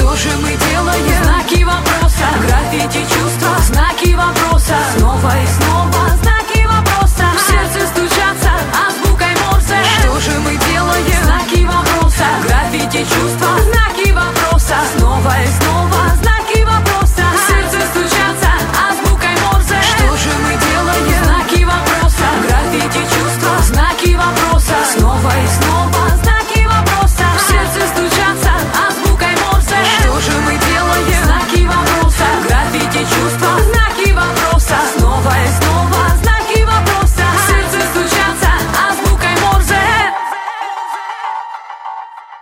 Что же мы делаем? Знаки вопроса, граффити чувств.